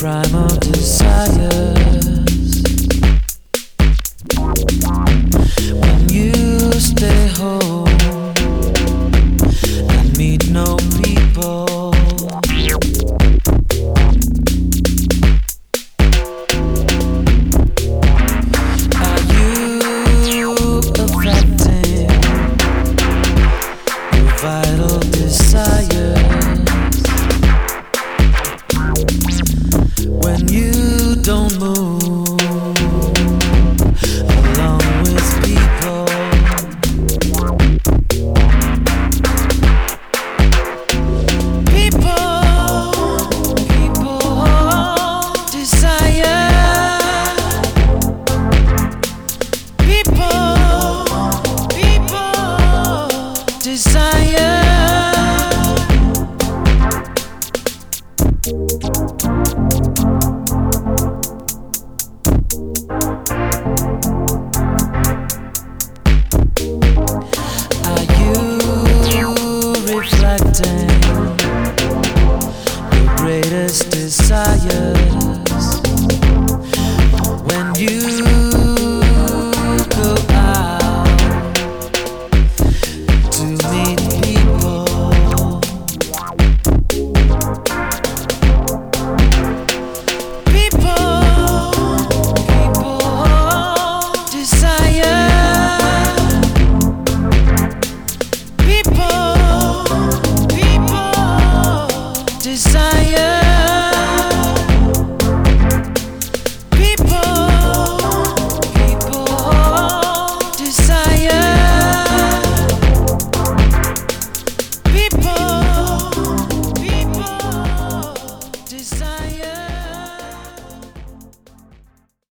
primal desires. When you stay home and meet no people, are you affecting your vital desires? When you don't move along with people, people desire, people desire.